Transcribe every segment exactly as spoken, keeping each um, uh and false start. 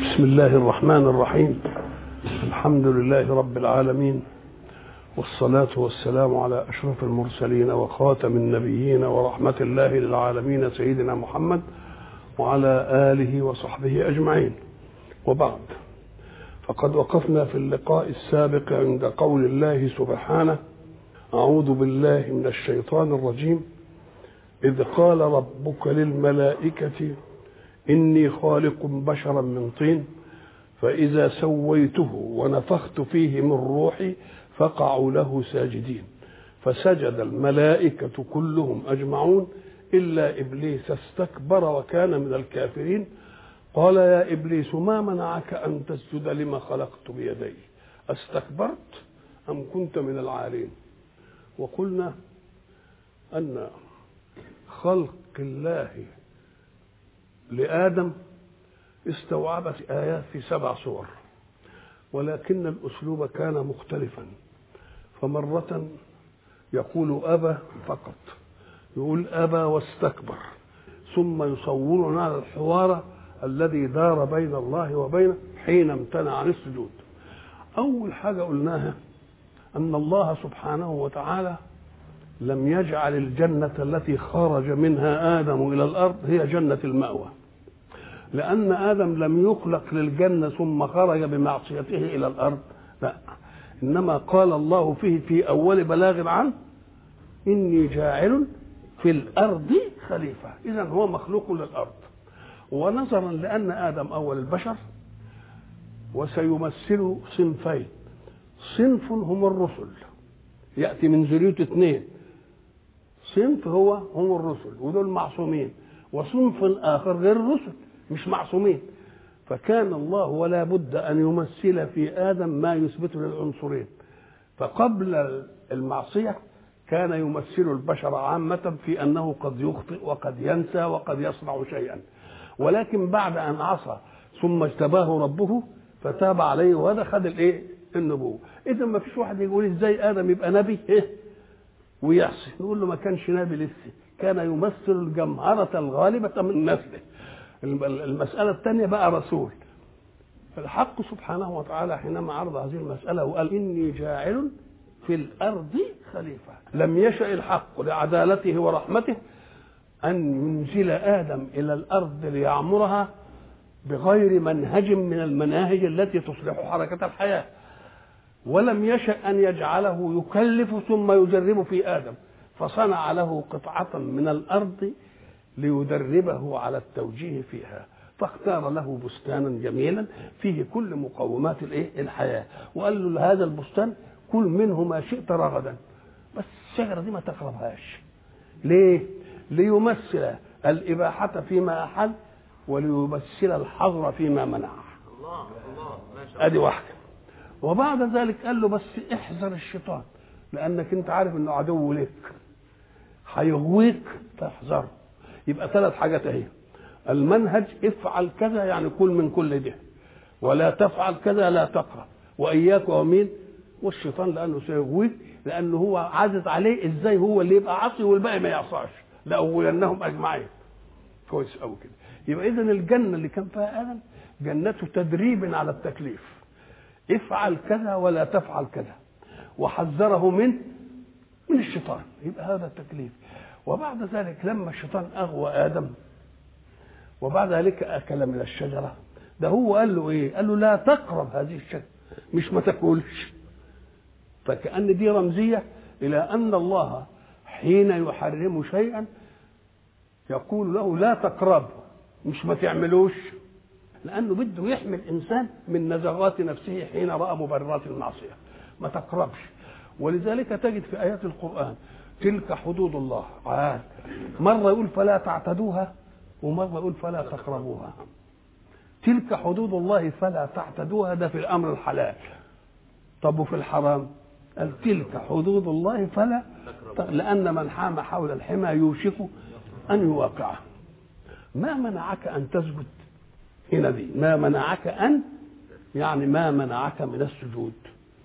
بسم الله الرحمن الرحيم. الحمد لله رب العالمين، والصلاة والسلام على أشرف المرسلين وخاتم النبيين ورحمة الله للعالمين سيدنا محمد وعلى آله وصحبه أجمعين. وبعد، فقد وقفنا في اللقاء السابق عند قول الله سبحانه: أعوذ بالله من الشيطان الرجيم، إذ قال ربك للملائكة إني خالق بشرا من طين فإذا سويته ونفخت فيه من روحي فقعوا له ساجدين، فسجد الملائكة كلهم أجمعون إلا إبليس استكبر وكان من الكافرين. قال: يا إبليس ما منعك أن تسجد لما خلقت بيدي؟ استكبرت أم كنت من العالين؟ وقلنا أن خلق الله لآدم استوعبت آيات في سبع صور، ولكن الأسلوب كان مختلفا. فمرة يقول أبى فقط، يقول أبى واستكبر، ثم يصورنا الحوار الذي دار بين الله وبينه حين امتنع عن السجود. أول حاجة قلناها أن الله سبحانه وتعالى لم يجعل الجنة التي خرج منها آدم إلى الأرض هي جنة المأوى، لأن آدم لم يخلق للجنة ثم خرج بمعصيته إلى الأرض، لا، إنما قال الله فيه في أول بلاغ عنه: إني جاعل في الأرض خليفة. إذن هو مخلوق للأرض. ونظرا لأن آدم أول البشر وسيمثل صنفين: صنف هم الرسل يأتي من ذريته اثنين، صنف هو هم الرسل ودول معصومين، وصنف آخر غير الرسل مش معصومين. فكان الله ولا بد أن يمثل في آدم ما يثبت للعنصرين. فقبل المعصية كان يمثل البشر عامة في أنه قد يخطئ وقد ينسى وقد يصنع شيئا، ولكن بعد أن عصى ثم اجتباه ربه فتاب عليه وهذا خد الايه النبوة. إذا ما فيش واحد يقول ازاي آدم يبقى نبي إيه ويعصي، نقول له ما كانش نبي لسه، كان يمثل الجمهرة الغالبة من نسله. المسألة الثانية بقى رسول. فالحق سبحانه وتعالى حينما عرض هذه المسألة وقال: إني جاعل في الأرض خليفة، لم يشأ الحق لعدالته ورحمته أن ينزل آدم إلى الأرض ليعمرها بغير منهج من المناهج التي تصلح حركة الحياة، ولم يشأ أن يجعله يكلف ثم يجرب في آدم، فصنع له قطعة من الأرض ليدربه على التوجيه فيها، فاختار له بستانا جميلا فيه كل مقومات الايه الحياه، وقال له: هذا البستان كل منه ما شئت رغدا، بس الشجره دي ما تقربهاش. ليه؟ ليمثل الاباحه فيما احل وليمثل الحظر فيما منع. الله الله ما شاء الله. ادي واحده. وبعد ذلك قال له: بس احذر الشيطان، لانك انت عارف انه عدو لك، هيغويك فاحذره. يبقى ثلاث حاجات اهي: المنهج افعل كذا يعني كل من كل ده، ولا تفعل كذا لا تقرب، واياك ومين والشيطان لانه سيغويك، لانه هو عازز عليه ازاي هو اللي يبقى عصي والباقي ما يعصاش، لاغوينهم اجمعين. كويس قوي كده. يبقى اذا الجنه اللي كان فيها ادم جنه تدريب على التكليف، افعل كذا ولا تفعل كذا، وحذره من من الشيطان، يبقى هذا التكليف. وبعد ذلك لما الشيطان أغوى آدم وبعد ذلك أكل من الشجرة، ده هو قال له إيه؟ قال له: لا تقرب هذه الشجرة، مش ما تاكلش. فكأن دي رمزية إلى أن الله حين يحرم شيئا يقول له: لا تقرب، مش ما تعملوش، لأنه بده يحمي الإنسان من نزغات نفسه حين رأى مبررات المعصية، ما تقربش. ولذلك تجد في آيات القرآن: تلك حدود الله، عاد مرة يقول فلا تعتدوها ومرة يقول فلا تقربوها. تلك حدود الله فلا تعتدوها، ده في الأمر الحلال. طب وفي الحرام؟ قال: تلك حدود الله فلا تقربوها، لأن من حام حول الحمى يوشك أن يواقعه. ما منعك أن تسجد؟ هنا دي ما منعك أن، يعني ما منعك من السجود.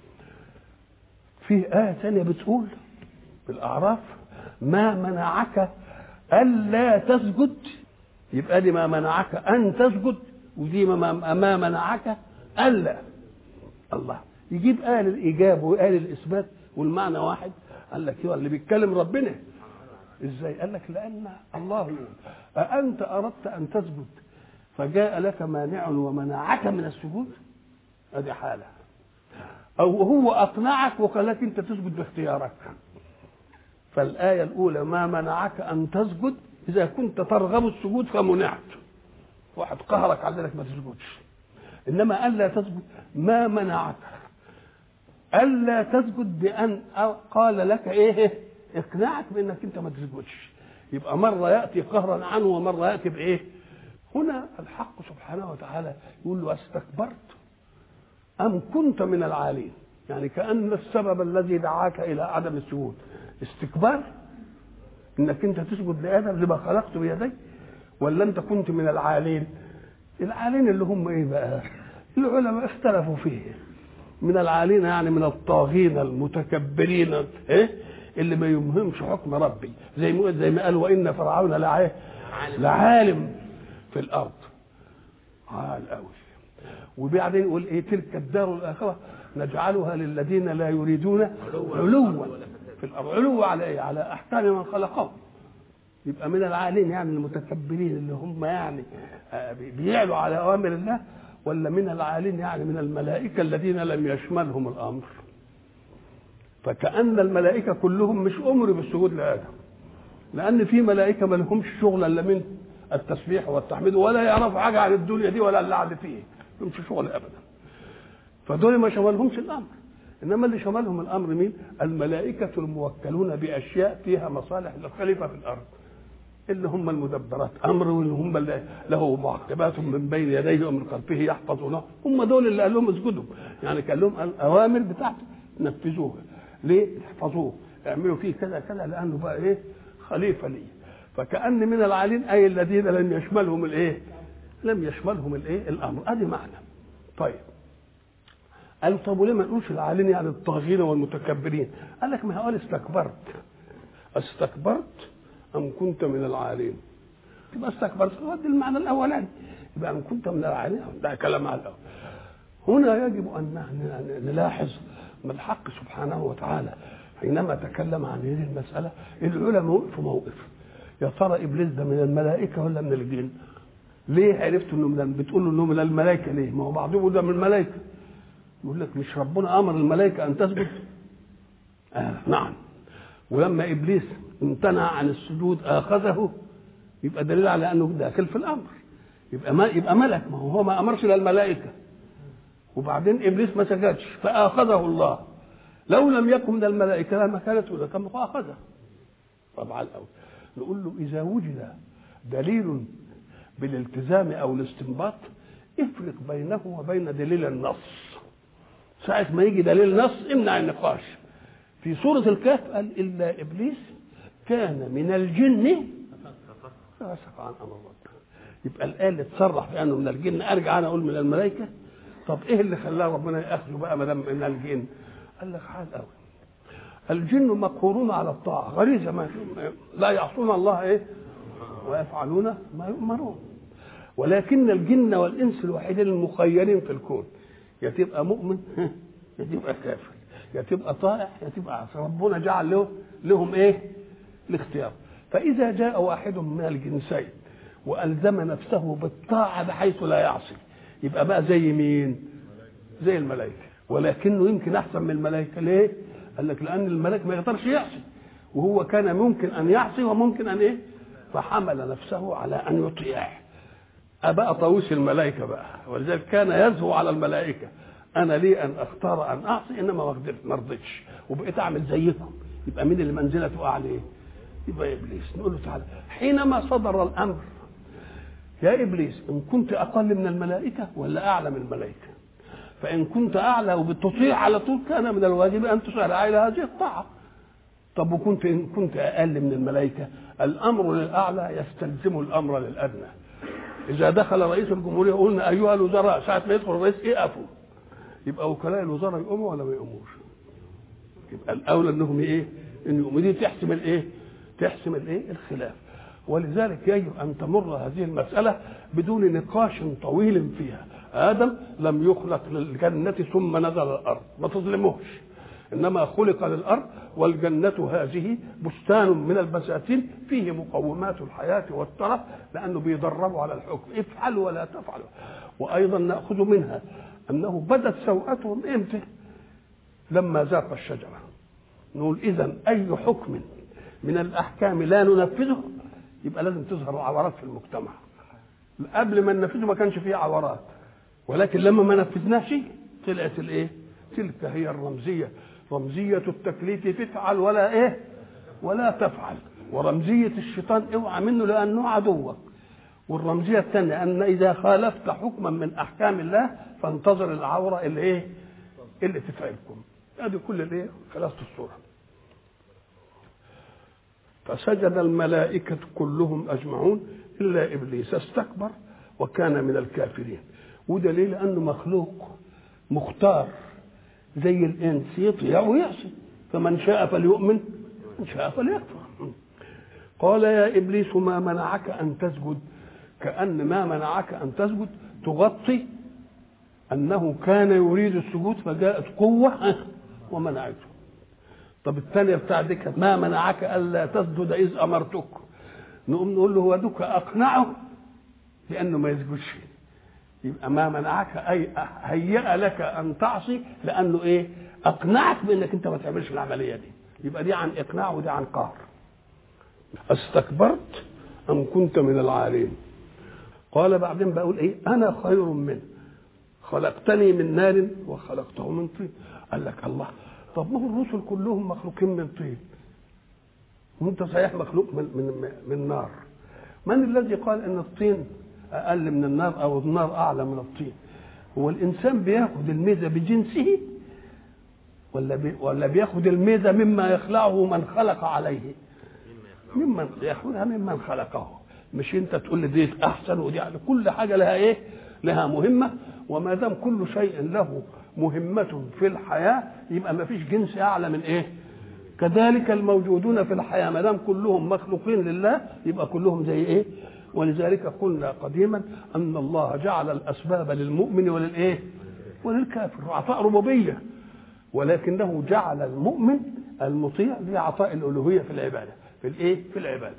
في آية ثانية بتقول في الأعراف: ما منعك ألا تسجد، يبقى دي ما منعك أن تسجد ودي ما, ما منعك الا. الله يجيب قال الايجاب وقال الاثبات والمعنى واحد. قال لك هو اللي بيتكلم ربنا ازاي؟ قال لك لان الله يقول أأنت أردت أن تسجد فجاء لك مانع ومنعك من السجود؟ ادي حاله. او هو اقنعك وقال لك انت تسجد باختيارك. فالايه الاولى ما منعك ان تسجد اذا كنت ترغب السجود فمنعت، واحد قهرك على ذلك ما تسجدش. انما الا تسجد ما منعك الا تسجد بان قال لك ايه اقنعك بانك انت ما تسجدش. يبقى مره ياتي قهرا عنه ومره ياتي بايه. هنا الحق سبحانه وتعالى يقول له استكبرت أم كنت من العالين؟ يعني كأن السبب الذي دعاك إلى عدم السجود استكبار إنك أنت تسجد لآدم لما خلقت بيدي، ولا أنت كنت من العالين؟ العالين اللي هم إيه بقى؟ العلماء اختلفوا فيه. من العالين يعني من الطاغين المتكبرين إيه؟ اللي ما يمهمش حكم ربي، زي ما زي ما قال وإن فرعون لعاله لعالم في الأرض عال قوي. وبعدين يقول ايه تلك الدار الاخره نجعلها للذين لا يريدون علوا في الارض. علو على ايه؟ على احكام من خلقهم. يبقى من العالين يعني المتكبرين اللي هم يعني بيعلوا على اوامر الله، ولا من العالين يعني من الملائكه الذين لم يشملهم الامر. فكأن الملائكه كلهم مش امروا بالسجود لآدم، لان في ملائكه ما لهمش شغل الا من التسبيح والتحميد ولا يعرفوا حاجه عن الدنيا دي ولا اللي قاعد فيه، مش شغل ابدا. فدول ما شملهمش الامر. انما اللي شملهم الامر مين؟ الملائكه الموكلون باشياء فيها مصالح للخليفه في الارض، اللي هم المدبرات امر، واللي هم اللي له معقبات من بين يديه ومن خلفه يحفظونه. هم دول اللي قال لهم اسجدوا، يعني قال لهم الاوامر بتاعته نفذوها. ليه؟ احفظوه، اعملوا فيه كذا كذا، لانه بقى ايه؟ خليفه لي. فكأن من العالين اي الذين لم يشملهم الايه؟ لم يشملهم الايه؟ الامر. ادي معنى. طيب قال طب وليه ما نقولش العالين يعني الطاغين والمتكبرين؟ قال لك ما هو استكبرت. استكبرت ام كنت من العالين؟ يبقى استكبرت ودي المعنى الاولاني، يبقى ام كنت من العالين ده كلام على الاول. هنا يجب ان نلاحظ من الحق سبحانه وتعالى حينما تكلم عن هذه المساله. العلماء وقفوا موقف، يا ترى ابليس ده من الملائكه ولا من الجن؟ ليه عرفت انه من بتقول انه من الملائكه؟ ليه؟ ما هو بعضهم ده من الملائكه. يقول لك مش ربنا امر الملائكه ان تسجد؟ آه نعم. ولما ابليس امتنع عن السجود اخذه، يبقى دليل على انه داخل في الامر. يبقى ما يبقى ملك، ما هو ما امرش للملائكه. وبعدين ابليس ما سجدش فاخذه الله. لو لم يكن من الملائكه لما كانت ولا كان فاخذه. طبعا الاول نقول له اذا وجد دليل بالالتزام او الاستنباط افرق بينه وبين دليل النص. ساعة ما يجي دليل نص امنع النقاش. في سورة الكهف قال إلا إبليس كان من الجن ففسق عن أمر ربه. يبقى الآية اللي تصرح بأنه من الجن أرجع أنا أقول من الملائكة. طب إيه اللي خلاه ربنا يأخذه بقى ما دام من الجن؟ قال لك حال قوي. الجن مقهورون على الطاعة غريزة، ما لا يعصون الله إيه ويفعلون ما يؤمرون. ولكن الجن والإنس الوحيدين المخيرين في الكون، يا تبقى مؤمن يا تبقى كافر، يا تبقى طائع يا تبقى عاصي. ربنا جعل له لهم ايه؟ الاختيار. فاذا جاء واحد من الجنسين والزم نفسه بالطاعه بحيث لا يعصي، يبقى بقى زي مين؟ زي الملائكه. ولكنه يمكن احسن من الملائكه. ليه؟ قال لك لان الملائكه ما يقدرش يعصي، وهو كان ممكن ان يعصي وممكن ان ايه؟ فحمل نفسه على ان يطيع. أبقى طاووس الملائكة بقى، ولذلك كان يزهو على الملائكة أنا لي أن أختار أن أعصي إنما ما رضيتش وبقيت أعمل زيكم. يبقى مين اللي منزلته أعلى إيه؟ يبقى إبليس. نقول له تعالى حينما صدر الأمر يا إبليس إن كنت أقل من الملائكة ولا أعلى من الملائكة؟ فإن كنت أعلى وبتطيع على طول كان من الواجب أن تسارع إلى هذه الطاعة. طب وكنت إن كنت أقل من الملائكة؟ الأمر للأعلى يستلزم الأمر للأدنى. إذا دخل رئيس الجمهورية قلنا أيها الوزراء، ساعة ما يدخل الرئيس يقفوا. يبقى وكلاء الوزراء يقوموا ولا ما يقوموش؟ يبقى الأولى إنهم إيه؟ إن يقوموا. دي تحسم الإيه؟ تحسم الإيه؟ الخلاف. ولذلك يجب أن تمر هذه المسألة بدون نقاش طويل فيها. آدم لم يخلق للجنة ثم نزل الأرض، ما تظلموش، إنما خلق للأرض، والجنة هذه بستان من البساتين فيه مقومات الحياة والترف، لأنه بيدربوا على الحكم، افعلوا ولا تفعلوا. وأيضا نأخذ منها أنه بدت سوءتهم إمتى؟ لما ذاق الشجرة. نقول إذن أي حكم من الأحكام لا ننفذه يبقى لازم تظهر عورات في المجتمع. قبل ما ننفذه ما كانش فيه عورات، ولكن لما ما نفذناش طلعت الايه؟ تلك هي الرمزيه، رمزيه التكليف تفعل ولا ايه؟ ولا تفعل. ورمزيه الشيطان اوعى منه لانه عدوك. والرمزيه الثانيه ان اذا خالفت حكما من احكام الله فانتظر العوره اللي ايه؟ اللي تفعلكم. هذه كل الايه؟ خلاصه الصوره. فسجد الملائكه كلهم اجمعون الا ابليس استكبر وكان من الكافرين. ودليل انه مخلوق مختار زي الانس، يطيع ويعصي، فمن شاء فليؤمن من شاء فليكفر. قال يا ابليس ما منعك ان تسجد، كأن ما منعك ان تسجد تغطي انه كان يريد السجود فجاءت قوه ومنعته. طب الثانيه بتاع ديك ما منعك الا تسجد اذ امرتك، نقوم نقول له هو دوك اقنعه لانه ما يسجدش. يبقى ما منعك اي هيأ لك ان تعصي لانه ايه؟ اقنعك بانك انت ما تعملش العمليه دي. يبقى دي عن اقناع ودي عن قهر. استكبرت ام كنت من العالين. قال بعدين بقول ايه؟ انا خير منه خلقتني من نار وخلقته من طين. قال لك الله، طب ما هو الرسل كلهم مخلوقين من طين وانت صحيح مخلوق من من من نار. من الذي قال ان الطين اقل من النار او النار اعلى من الطين؟ هو الانسان بياخد الميزه بجنسه ولا بي ولا بياخد الميزه مما يخلعه من خلق عليه؟ ممن ياخذها ممن خلقه. مش انت تقول لي دي احسن ودي على كل حاجه لها ايه؟ لها مهمه. وما دام كل شيء له مهمه في الحياه يبقى ما فيش جنس اعلى من ايه؟ كذلك الموجودون في الحياه ما دام كلهم مخلوقين لله يبقى كلهم زي ايه؟ ولذلك قلنا قديما ان الله جعل الاسباب للمؤمن وللايه؟ وللكافر، عطاء ربوبيه، ولكنه جعل المؤمن المطيع لعطاء الالوهيه في العباده، في الايه؟ في العباده.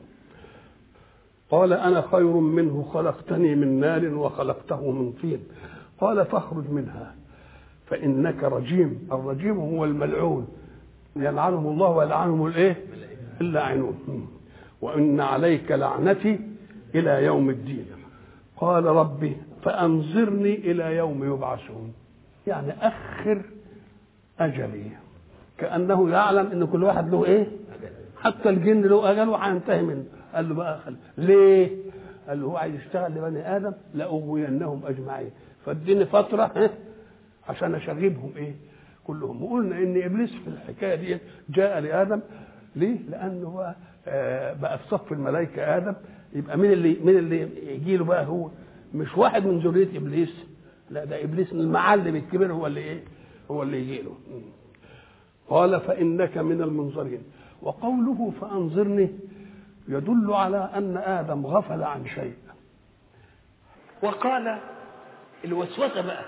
قال انا خير منه خلقتني من نار وخلقته من طين. قال فاخرج منها فانك رجيم. الرجيم هو الملعون، يلعنهم الله ويلعنهم الايه؟ اللاعنون. وان عليك لعنتي الى يوم الدين. قال ربي فانظرني الى يوم يبعثون، يعني اخر اجلي. كانه يعلم ان كل واحد له ايه؟ حتى الجن له اجل وهينتهي منه. قال له بقى خل... ليه؟ قال له هو عايز يشتغل لبني ادم لاغوينهم اجمعين، فاديني فتره عشان اشغبهم ايه؟ كلهم. وقلنا ان ابليس في الحكايه دي جاء لادم ليه؟ لانه هو بقى في صف الملائكه ادم، يبقى مين اللي مين اللي يجي له بقى؟ هو مش واحد من ذريه ابليس، لا ده ابليس المعلم الكبير هو اللي ايه؟ هو اللي يجي له. قال فانك من المنظرين. وقوله فانظرني يدل على ان ادم غفل عن شيء. وقال الوسوسه بقى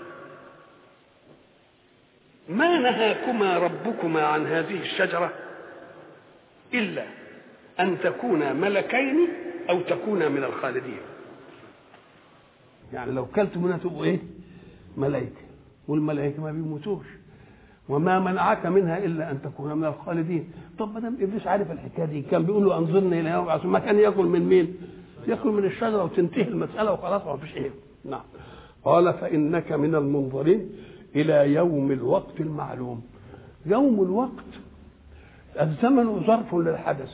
ما نهاكما ربكما عن هذه الشجره الا ان تكونا ملكين او تكونا من الخالدين. يعني لو كلتم منها تبقوا ايه؟ ملائكه، والملائكه ما بيموتوش. وما منعك منها الا ان تكون من الخالدين. طب ما دام ابليس عارف الحكايه دي كان بيقول له انظرني الى يوم يبعثون، ما كان ياكل من مين؟ ياكل من الشجره وتنتهي المساله وخلاص ما فيش ايه. نعم. قال فانك من المنظرين الى يوم الوقت المعلوم. يوم الوقت الزمن ظرف للحدث،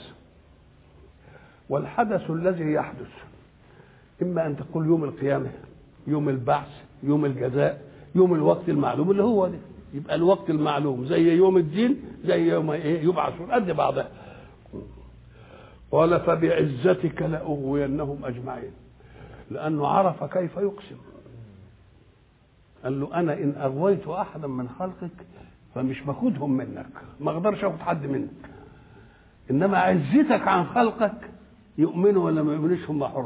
والحدث الذي يحدث اما ان تقول يوم القيامه، يوم البعث، يوم الجزاء، يوم الوقت المعلوم اللي هو ده. يبقى الوقت المعلوم زي يوم الدين زي يوم ايه؟ يبعثون، قد بعضها. قال فبعزتك لاغوينهم اجمعين، لانه عرف كيف يقسم. قال له انا ان اغويت احدا من خلقك فمش باخدهم منك، ما اقدرش اخد حد منك، انما عزتك عن خلقك يؤمنوا ولا ما يؤمنوش هم حرين،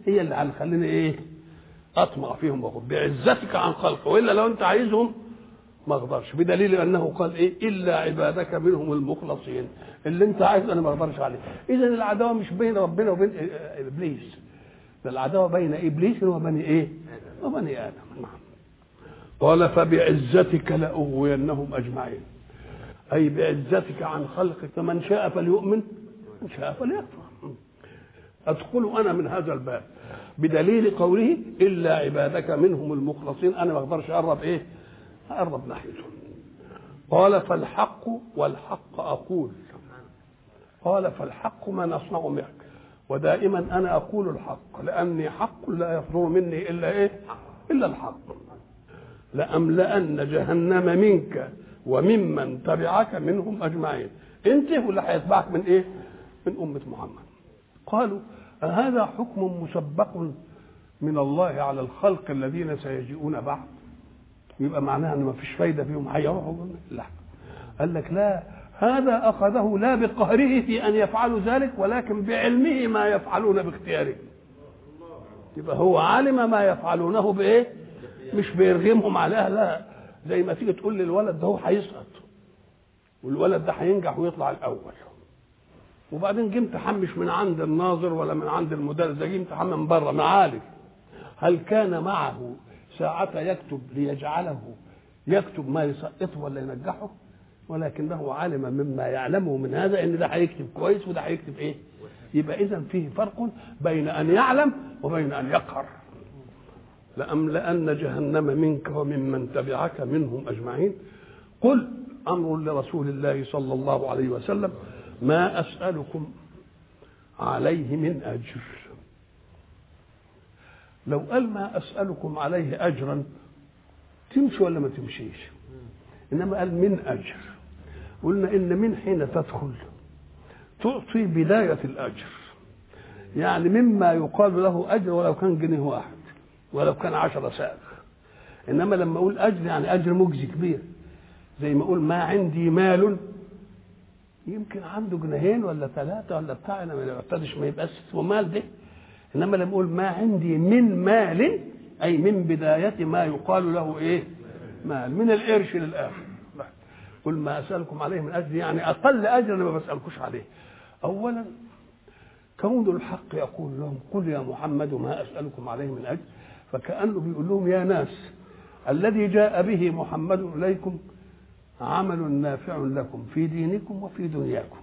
هي اللي هتخليني ايه اطمع فيهم واخد بعزتك عن خلقه، والا لو انت عايزهم ما اقدرش، بدليل انه قال ايه الا عبادك منهم المخلصين، اللي انت عايز انا ما اقدرش عليه. اذا العداوه مش بين ربنا وبين ابليس، ده العداوه بين ابليس وبني ايه وبني ادم. قال فبعزتك لاغوينهم اجمعين، اي بعزتك عن خلقك، فمن شاء فليؤمن من شاء فليكفر. ادخل انا من هذا الباب بدليل قوله الا عبادك منهم المخلصين، انا ما اقدرش اقرب ايه اقرب ناحيته. قال فالحق والحق اقول، قال فالحق ما نصنع معك، ودائما انا اقول الحق لاني حق لا يصدر مني الا ايه الا الحق. لأملأن جهنم منك وممن تبعك منهم اجمعين، انت واللي هيتبعك من ايه من امه محمد. قالوا هذا حكم مسبق من الله على الخلق الذين سيجيئون بعد، يبقى معناها ان ما فيش فايده فيهم هيروحوا؟ لا، قال لك لا، هذا اخذه لا بقهره في ان يفعلوا ذلك ولكن بعلمه ما يفعلون باختيارهم. يبقى هو علم ما يفعلونه بايه، مش بيرغمهم عليها، لا، زي ما تيجي تقول للولد ده هو هيسقط والولد ده هينجح ويطلع الاول، وبعدين جه امتحان مش من عند الناظر ولا من عند المدرس، ده جه امتحان من بره من عالم، هل كان معه ساعة يكتب ليجعله يكتب ما يسقطه ولا ينجحه؟ ولكنه علم مما يعلمه من هذا ان ده هيكتب كويس وده هيكتب ايه. يبقى اذا فيه فرق بين ان يعلم وبين ان يقهر. لأملأن جهنم منك وممن تبعك منهم اجمعين. قل امر لرسول الله صلى الله عليه وسلم ما اسالكم عليه من اجر. لو قال ما اسالكم عليه اجرا تمشي ولا ما تمشيش، انما قال من اجر. قلنا ان من حين تدخل تعطي بدايه الاجر، يعني مما يقال له اجر ولو كان جنيه واحد ولو كان عشرة ساغ، انما لما اقول اجر يعني اجر مجزي كبير، زي ما اقول ما عندي مال، يمكن عنده جنيهين ولا ثلاثه ولا بتاع، انا ما يعتدش ما يبقاش اسمه مال ده. انما لما اقول ما عندي من مال اي من بدايه ما يقال له ايه مال، من القرش للاخر. قل ما اسالكم عليه من اجر يعني اقل اجر انا ما بسالكوش عليه. اولا كون الحق يقول لهم قل يا محمد ما اسالكم عليه من اجر، فكانه بيقول لهم يا ناس الذي جاء به محمد اليكم عمل نافع لكم في دينكم وفي دنياكم،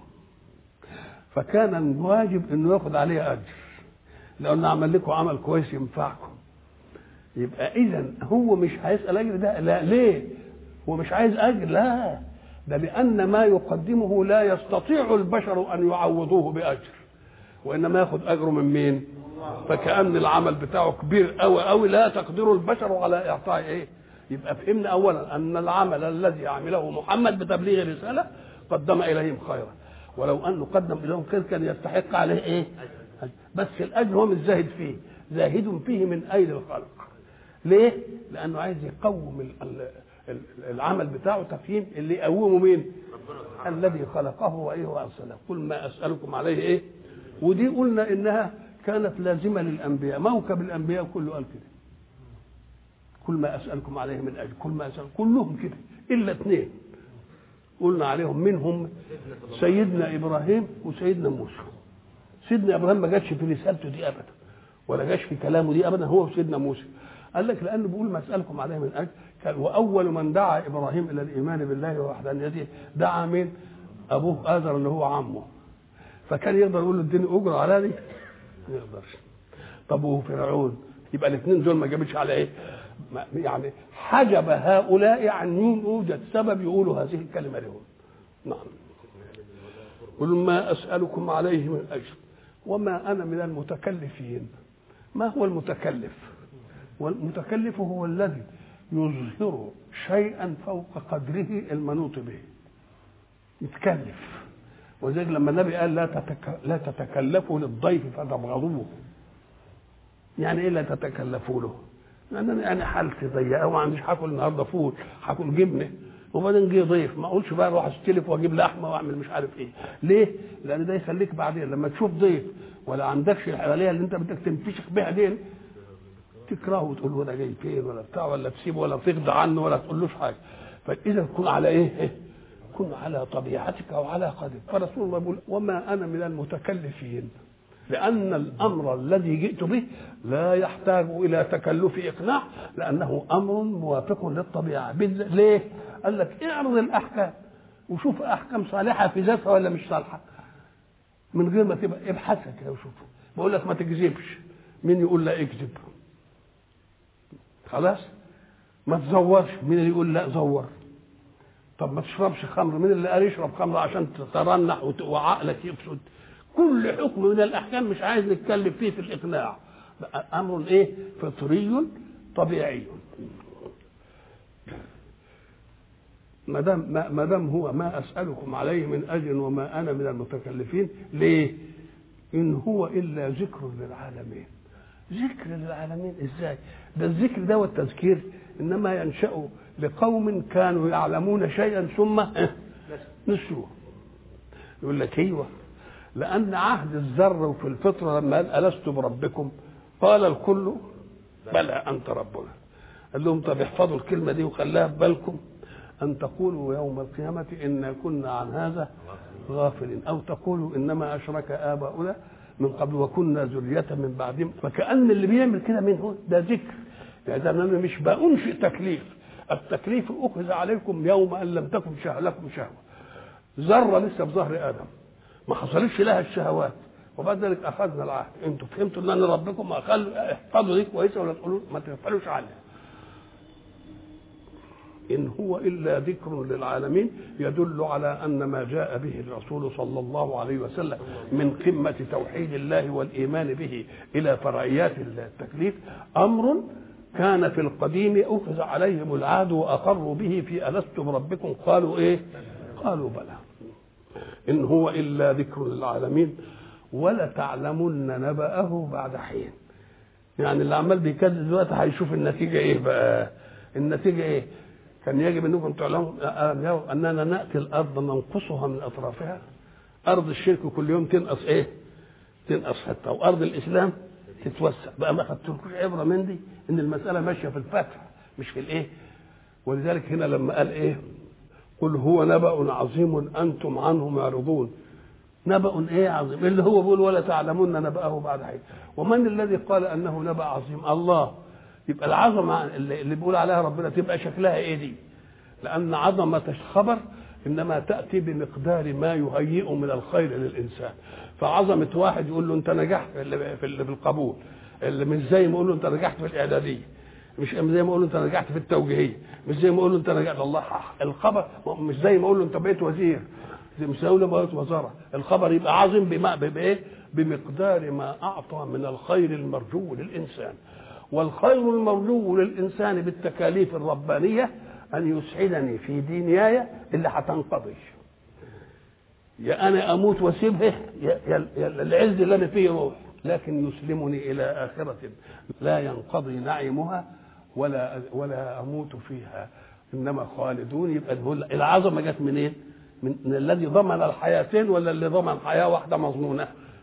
فكان الواجب انه ياخذ عليه اجر لانه عمل لكم عمل كويس ينفعكم. يبقى اذا هو مش هيسال اجر ده، لا، ليه هو مش عايز اجر؟ لا، ده لان ما يقدمه لا يستطيع البشر ان يعوضوه باجر، وانما ياخذ اجره من مين؟ فكأن العمل بتاعه كبير قوي قوي لا تقدر البشر على اعطاء ايه. يبقى فهمنا اولا ان العمل الذي عمله محمد بتبليغ الرساله قدم اليهم خيرا، ولو انه قدم اليهم خير كان يستحق عليه ايه؟ بس الاجر هو مش زاهد فيه، زاهد فيه من ايدي الخلق. ليه؟ لانه عايز يقوم العمل بتاعه تفهيم اللي يقومه مين؟ الذي خلقه وايه وارسله. قل ما اسالكم عليه ايه. ودي قلنا انها كانت لازمه للانبياء، موكب الانبياء كله قال كده، كل ما اسالكم عليه من اجر، كل ما اسالكم كلهم كده الا اثنين قلنا عليهم منهم سيدنا ابراهيم وسيدنا موسى. سيدنا ابراهيم ما جاتش في رسالته دي ابدا ولا جاش في كلامه دي ابدا، هو وسيدنا موسى. قال لك لانه بيقول ما اسالكم عليه من اجر، كان واول من دعا ابراهيم الى الايمان بالله ووحدانيته دعا مين؟ ابوه آزر اللي هو عمه، فكان يقدر يقول له اديني اجره على دي؟ ما يقدرش. طب وفرعون؟ يبقى الاثنين دول ما جابتش على ايه؟ يعني حجب هؤلاء عن مين يوجد سبب يقولوا هذه الكلمه لهم. نعم. قل ما اسالكم عليه من اجر وما انا من المتكلفين. ما هو المتكلف؟ والمتكلف هو الذي يظهر شيئا فوق قدره المنوط به، يتكلف. وذلك لما النبي قال لا تتك... لا تتكلفوا للضيف فتبغضوه، يعني ايه لا تتكلفوا له؟ لان يعني حالتي ضيقه وما عنديش هاكل النهارده فول، هاكل جبنه، وبعدين جه ضيف ما اقولش بقى اروح استلف واجيب لحمه واعمل مش عارف ايه. ليه؟ لان ده يخليك بعدين لما تشوف ضيف ولا عندكش الحريه اللي انت بدك تنفشخ بها دي، تكرهه وتقول له ده جاي فين ولا بتاع، ولا تسيبه ولا تغضى عنه ولا تقولوش حاجه. فاذا كن على ايه؟ كن على طبيعتك وعلى قدرك. فرسول الله يقول وما انا من المتكلفين، لان الامر الذي جئت به لا يحتاج الى تكلف اقناع، لانه امر موافق للطبيعه. ليه؟ قال لك اعرض الاحكام وشوف احكام صالحه في ذاتها ولا مش صالحه، من غير ما تبقى ابحثها كده وشوف. بقول لك ما تكذبش، مين يقول لا اكذب؟ خلاص. ما تزورش، مين اللي يقول لا زور؟ طب ما تشربش خمر، مين اللي قال يشرب خمر عشان تترنح وعقلك يفسد؟ كل حكم من الاحكام مش عايز نتكلم فيه في الاقناع، امر ايه؟ فطري طبيعي. ما دام ما دام هو ما اسالكم عليه من اجر وما انا من المتكلفين. ليه؟ ان هو الا ذكر للعالمين. ذكر للعالمين ازاي؟ ده الذكر ده والتذكير انما ينشأ لقوم كانوا يعلمون شيئا ثم نسوه. يقول لك ايوه، لان عهد الذر في الفطره لما قال الست بربكم قال الكل بلى انت ربنا. قال لهم طب احفظوا الكلمه دي وخليها في بالكم، ان تقولوا يوم القيامه انا كنا عن هذا غافلين، او تقولوا انما اشرك اباؤنا من قبل وكنا ذريه من بعدهم. فكأن اللي بيعمل كده من هو ده ذكر. يعني انا مش بأنشئ تكليف، التكليف اخذ عليكم يوم ان لم تكن لكم شهوه. ذره لسه في ظهر ادم ما حصلتش لها الشهوات، وبعد ذلك اخذنا العهد. انتوا فهمتوا ان انا ربكم، احفظوا دي كويسه ولا تقولوا ما تغفلوش عنها. إن هو إلا ذكر للعالمين، يدل على أن ما جاء به الرسول صلى الله عليه وسلم من قمة توحيد الله والإيمان به إلى فرعيات التكليف أمر كان في القديم أخذ عليهم العهد وأقروا به في ألست بربكم قالوا إيه؟ قالوا بلى. إن هو إلا ذكر للعالمين ولتعلمن نبأه بعد حين. يعني اللي عمال بيكذب دلوقتي هيشوف النتيجة إيه بقى؟ النتيجة إيه؟ كان يجب انكم تعلموا اننا ناتي الارض ننقصها من اطرافها. ارض الشرك كل يوم تنقص ايه؟ تنقص حتى، وارض الاسلام تتوسع. بقى ما خدتلكوش عبره من دي ان المساله ماشيه في الفتح مش في الايه. ولذلك هنا لما قال ايه؟ قل هو نبأ عظيم انتم عنه معرضون. نبأ ايه عظيم؟ اللي هو بيقول ولا تعلمون نبأه بعد حين. ومن الذي قال انه نبأ عظيم؟ الله. يبقى العظمه اللي بيقول عليها ربنا تبقى شكلها ايه دي؟ لان عظمه الخبر انما تاتي بمقدار ما يهيئ من الخير للانسان. فعظمه واحد يقول له انت نجحت في القبول، اللي مش زي ما يقول له انت نجحت في الاعداديه، مش زي ما يقول له انت نجحت في التوجيهيه، مش زي ما يقول له انت نجحت. الله الخبر مش زي ما يقول له انت بقيت وزير، زي مش زي ما بقيت وزاره. الخبر يبقى عظيم بما بايه؟ بمقدار ما اعطى من الخير المرجو للانسان. والخير المرجو للإنسان بالتكاليف الربانية أن يسعدني في دنياي اللي هتنقضي، يا أنا أموت وأسيبه يا العز اللي أنا فيه روح، لكن يسلمني إلى آخرة لا ينقضي نعيمها ولا ولا أموت فيها إنما خالدون. يبقى العظمة جت منين؟ من الذي ضمن الحياتين ولا اللي ضمن حياة واحدة مضمونة؟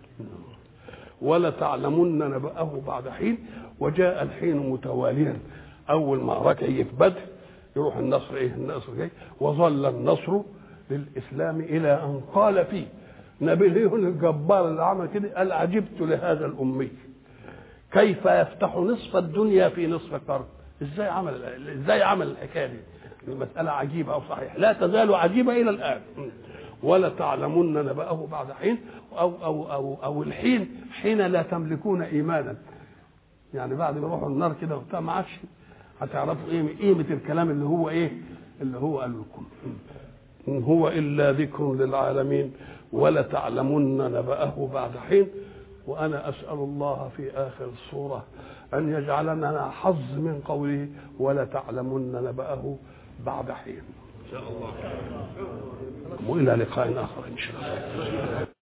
ولا تعلمن نبأه بعد حين. وجاء الحين متواليا، اول معركه يجي في بدر يروح النصر ايه؟ النصر جاي. وظل النصر للاسلام الى ان قال فيه نابليون الجبار اللي عمل كده قال عجبت لهذا الامي كيف يفتح نصف الدنيا في نصف قرن. ازاي عمل ازاي عمل الحكايه دي؟ المساله عجيبه او صحيح لا تزال عجيبه الى الان. ولا تعلمن نبأه بعد حين أو, أو, أو, أو الحين حين لا تملكون إيمانا. يعني بعد ما يروحوا النار كده وبتاع ما عادش هتعرفوا ايه قيمه الكلام اللي هو ايه اللي هو قال لكم. ان هو الا ذكر للعالمين ولا تعلمن نبأه بعد حين. وانا اسال الله في اخر السوره ان يجعلنا حظ من قوله ولا تعلمن نبأه بعد حين ان شاء الله. والى لقاء اخر ان شاء الله.